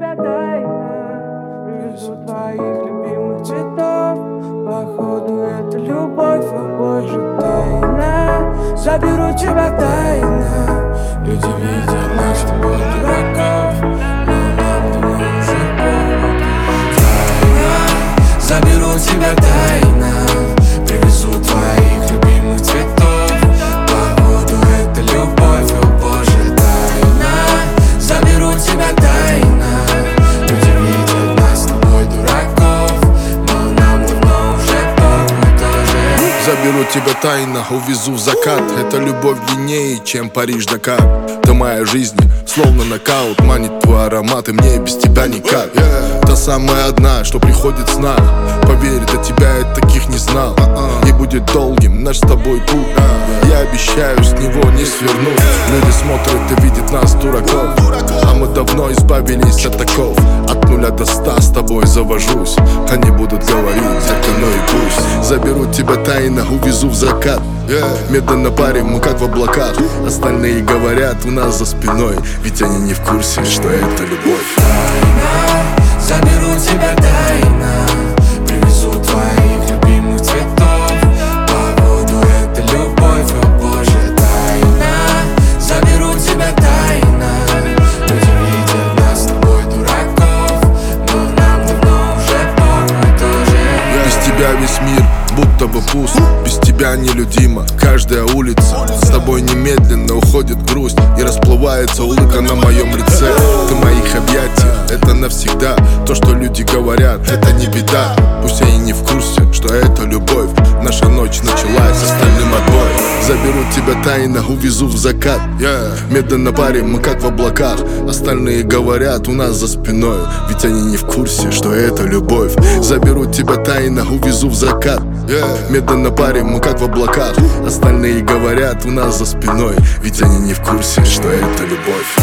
тебя тайна, привезу твоих любимых цветов. Походу это любовь, о боже, тайна. Заберу тебя тайна. Люди видят нас с тобой дураков, но нам давно уже повод. Тайна, заберу тебя тайна, привезу твоих любимых цветов. Походу это любовь, о боже, тайна. Заберу тебя тайна. Люди видят нас с тобой дураков, но нам давно уже повод тоже. Заберу тебя тайно, увезу в закат. Это любовь длиннее, чем Париж-Дакар. Ты моя жизнь, словно нокаут. Манит твой аромат, и мне без тебя никак. Та самая одна, что приходит с снах. Поверь, до тебя я таких не знал. И будет долгим наш с тобой путь. Я обещаю, с него не свернуть. Люди смотрят и видят нас дураков, а мы давно избавились от таков. От 0 до 100 с тобой завожусь. Они будут говорить, это ну и пусть. Заберу тебя тайно, увезу в закат. Медленно парим, мы как в облаках. Остальные говорят у нас за спиной, ведь они не в курсе, что это любовь. Тайна, заберу тебя тайно, привезу твоих любимых цветов. Походу это любовь, о боже, тайна. Заберу тебя тайно. Люди видят нас с тобой дураков, но нам давно уже повод тоже. Без тебя весь мир будто бы пуст. Без тебя нелюдима каждая улица. С тобой немедленно уходит грусть, и расплывается улыбка на моем лице. Ты моих объятий, это навсегда. То, что люди говорят, это не беда. Пусть они не в курсе, что это любовь. Наша ночь началась, с остальным отбой. Заберу тебя тайно, увезу в закат. Медленно парим, мы как в облаках. Остальные говорят у нас за спиной, ведь они не в курсе, что это любовь. Заберу тебя тайно, увезу в закат. Медленно парим, мы как в облаках. Остальные говорят у нас за спиной, ведь они не в курсе, что это любовь.